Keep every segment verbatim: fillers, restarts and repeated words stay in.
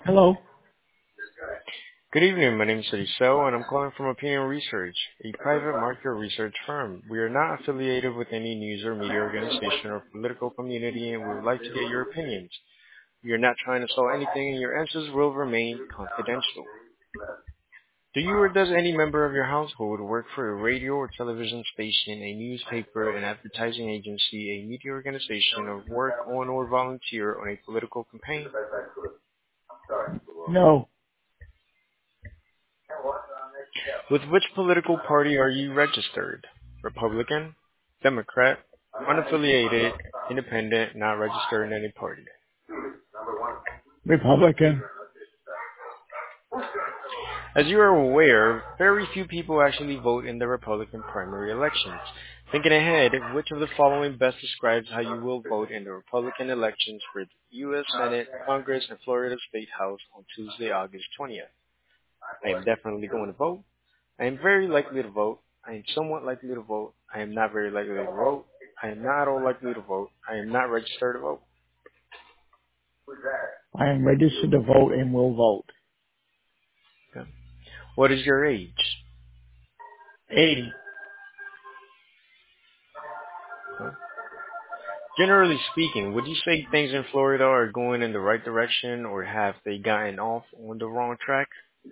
Hello. Good evening. My name is Cell, and I'm calling from Opinion Research, a private market research firm. We are not affiliated with any news or media organization or political community, and we would like to get your opinions. We are not trying to sell anything, and your answers will remain confidential. Do you or does any member of your household work for a radio or television station, a newspaper, an advertising agency, a media organization, or work on or volunteer on a political campaign? No. With which political party are you registered? Republican, Democrat, unaffiliated, independent, not registered in any party. Republican. As you are aware, very few people actually vote in the Republican primary elections. Thinking ahead, which of the following best describes how you will vote in the Republican elections for the U S Senate, Congress, and Florida State House on Tuesday, August twentieth? I am definitely going to vote. I am very likely to vote. I am somewhat likely to vote. I am not very likely to vote. I am not at all likely to vote. I am not registered to vote. I am registered to vote and will vote. Okay. What is your age? eighty. Okay. Generally speaking, would you say things in Florida are going in the right direction, or have they gotten off on the wrong track?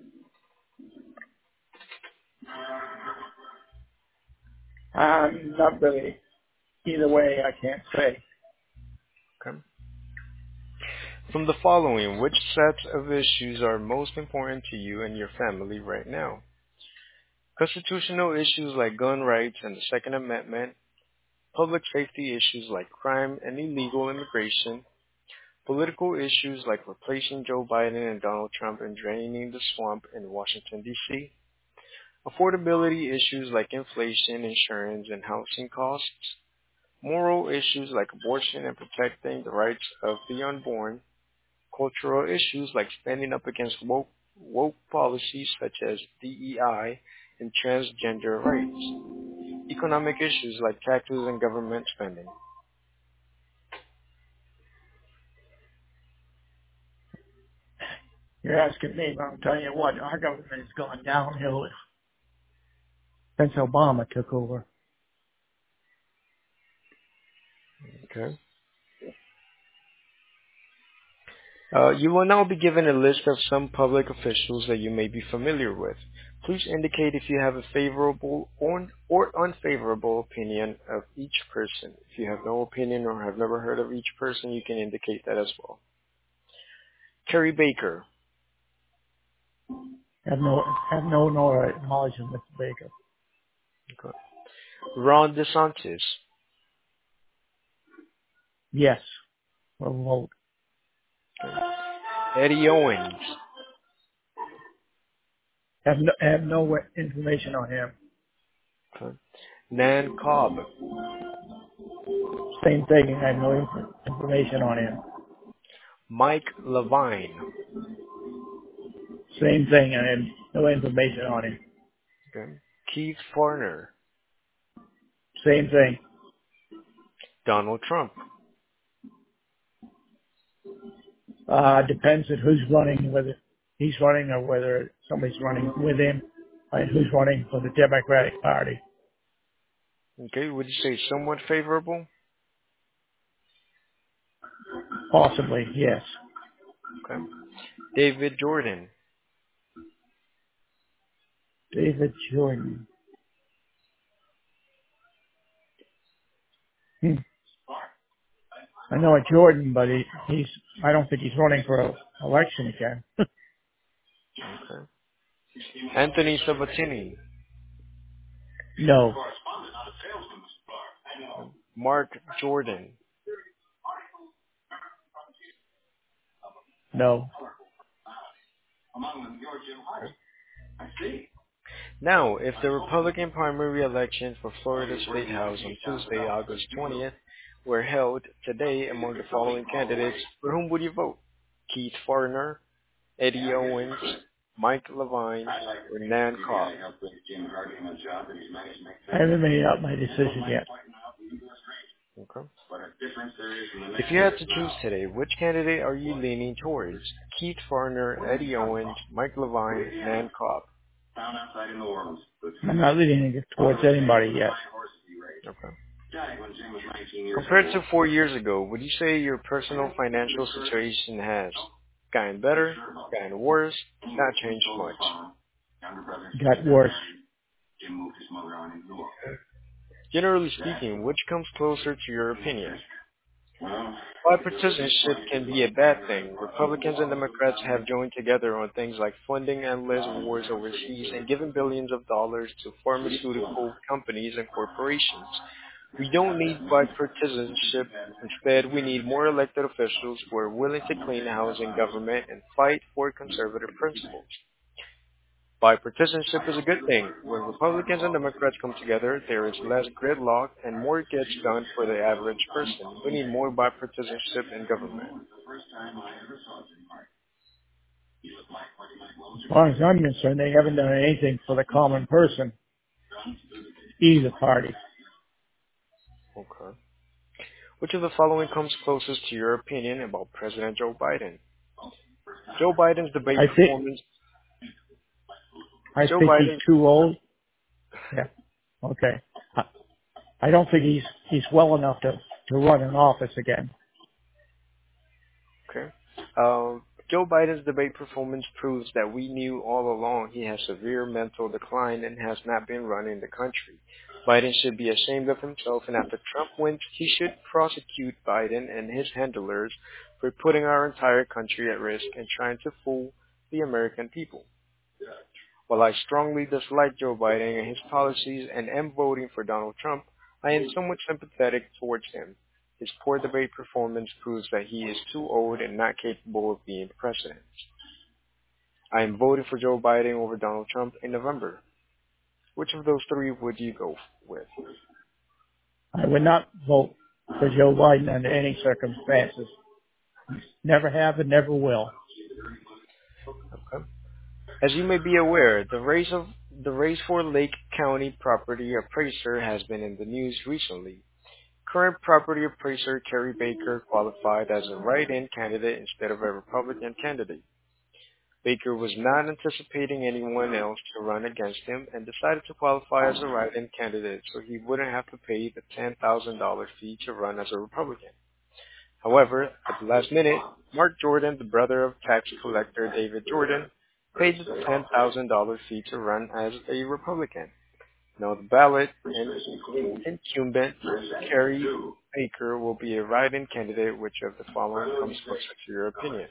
Uh, not really. Either way, I can't say. Okay. From the following, which sets of issues are most important to you and your family right now? Constitutional issues like gun rights and the Second Amendment, public safety issues like crime and illegal immigration, political issues like replacing Joe Biden and Donald Trump and draining the swamp in Washington, D C, affordability issues like inflation, insurance, and housing costs, moral issues like abortion and protecting the rights of the unborn, cultural issues like standing up against woke, woke policies such as D E I and transgender rights, economic issues like taxes and government spending. You're asking me, but I'm telling you what, our government has gone downhill since Obama took over. Okay. Uh, you will now be given a list of some public officials that you may be familiar with. Please indicate if you have a favorable or, or unfavorable opinion of each person. If you have no opinion or have never heard of each person, you can indicate that as well. Kerry Baker, Have no, have no knowledge of Mister Baker. okay. Ron DeSantis, Yes. Will vote. okay. Eddie Owens, Have no, have no information on him. okay. Nan Cobb, Same thing. I have no inf- information on him. Mike Levine, Same thing. I have no information on him. okay. Keith Farner, Same thing. Donald Trump, Uh, depends on who's running, whether he's running or whether somebody's running with him, and who's running for the Democratic Party. okay. Would you say somewhat favorable? Possibly, yes. Okay. David Jordan, David Jordan. Hmm. I know a Jordan, but he, he's, I don't think he's running for a election again. okay. Anthony Sabatini, No, Mark Jordan. no. Now, if the Republican primary election for Florida State House on Tuesday, August twentieth, were held today among the following candidates, for whom would you vote? Keith Farner, Eddie Owens, Mike Levine, or Nan Cobb? I haven't made up my decision yet. Okay. If you had to choose today, which candidate are you leaning towards? Keith Farner, Eddie Owens, Mike Levine, Nan Cobb. I'm not leaning towards anybody yet. Okay. Compared to four years ago, would you say your personal financial situation has gotten better, gotten worse, not changed much? Got worse. Generally speaking, which comes closer to your opinion? Bipartisanship can be a bad thing. Republicans and Democrats have joined together on things like funding endless wars overseas and giving billions of dollars to pharmaceutical companies and corporations. We don't need bipartisanship. Instead, we need more elected officials who are willing to clean house in government and fight for conservative principles. Bipartisanship is a good thing. When Republicans and Democrats come together, there is less gridlock and more gets done for the average person. We need more bipartisanship in government. As far as I'm concerned, they haven't done anything for the common person, either party. Okay. Which of the following comes closest to your opinion about President Joe Biden? Joe Biden's debate I think performance. I Joe think he's Biden. too old. Yeah. Okay. I, I don't think he's he's well enough to to run an office again. Okay. Um, Joe Biden's debate performance proves that we knew all along he has severe mental decline and has not been running the country. Biden should be ashamed of himself, and after Trump wins, he should prosecute Biden and his handlers for putting our entire country at risk and trying to fool the American people. While I strongly dislike Joe Biden and his policies and am voting for Donald Trump, I am somewhat sympathetic towards him. His poor debate performance proves that he is too old and not capable of being president. I am voting for Joe Biden over Donald Trump in November. Which of those three would you go with? I would not vote for Joe Biden under any circumstances. Never have and never will. Okay. As you may be aware, the race of the race for Lake County property appraiser has been in the news recently. Current property appraiser Kerry Baker qualified as a write-in candidate instead of a Republican candidate. Baker was not anticipating anyone else to run against him and decided to qualify as a write-in candidate so he wouldn't have to pay the ten thousand dollars fee to run as a Republican. However, at the last minute, Mark Jordan, the brother of tax collector David Jordan, paid the ten thousand dollars fee to run as a Republican. Now the ballot and incumbent Kerry Baker will be a write-in candidate. Which of the following comes closer to your opinion?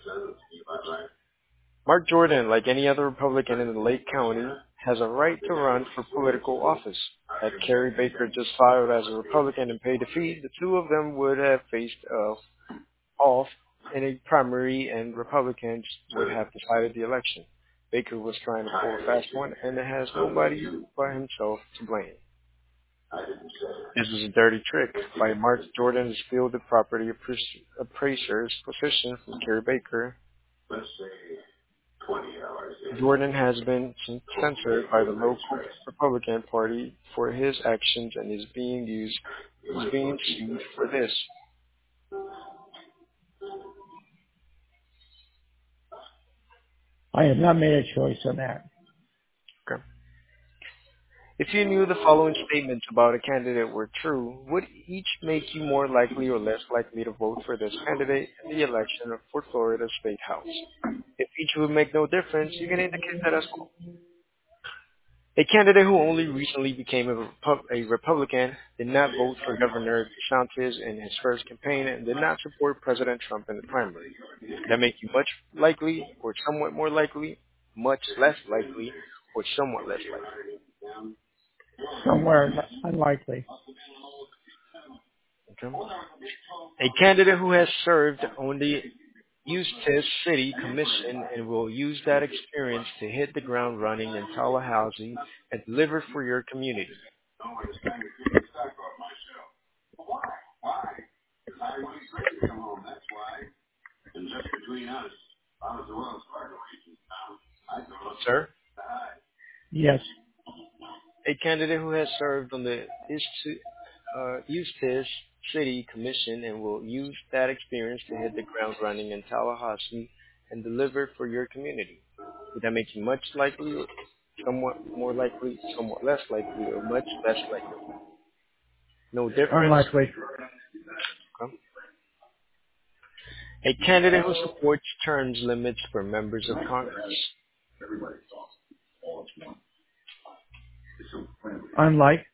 Mark Jordan, like any other Republican in Lake County, has a right to run for political office. Had Kerry Baker just filed as a Republican and paid the fee, the two of them would have faced off, off in a primary and Republicans would have decided the election. Baker was trying to pull a fast one and it has nobody but himself to blame. This is a dirty trick by Mark Jordan to steal the property appraiser's position from Kerry Baker. Jordan has been censored by the local Republican Party for his actions and is being used is being sued for this. I have not made a choice on that. Okay. If you knew the following statements about a candidate were true, would each make you more likely or less likely to vote for this candidate in the election for Florida State House? If each would make no difference, you can indicate that as well. A candidate who only recently became a, Repu- a Republican did not vote for Governor DeSantis in his first campaign and did not support President Trump in the primary. That make you much likely or somewhat more likely, much less likely, or somewhat less likely. Somewhere unlikely. Okay. A candidate who has served on the Eustis City Commission and will use that experience to hit the ground running in Tallahassee and deliver for your community. Sir? Yes. A candidate who has served on the uh, Eustis City Commission and will use that experience to hit the ground running in Tallahassee and deliver for your community? Would that make you much likely, somewhat more likely, somewhat less likely, or much less likely? No difference. Unlikely. Okay. A candidate who supports terms limits for members of Congress. Unlike.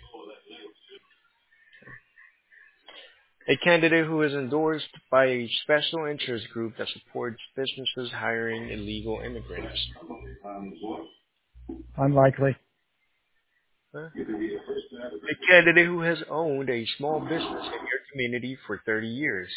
A candidate who is endorsed by a special interest group that supports businesses hiring illegal immigrants. Unlikely. Huh? A candidate who has owned a small business in your community for thirty years.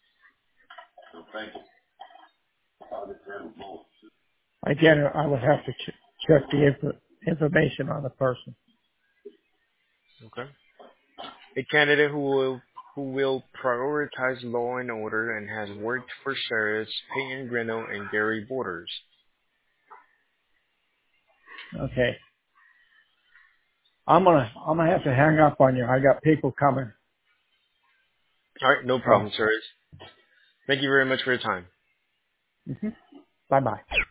Again, I would have to ch- check the inf- information on the person. Okay. A candidate who will who will prioritize law and order and has worked for sheriffs Peyton Greno and Gary Borders. Okay. I'm gonna, I'm gonna have to hang up on you. I got people coming. All right, no So, problem, sir. Thank you very much for your time. hmm bye bye.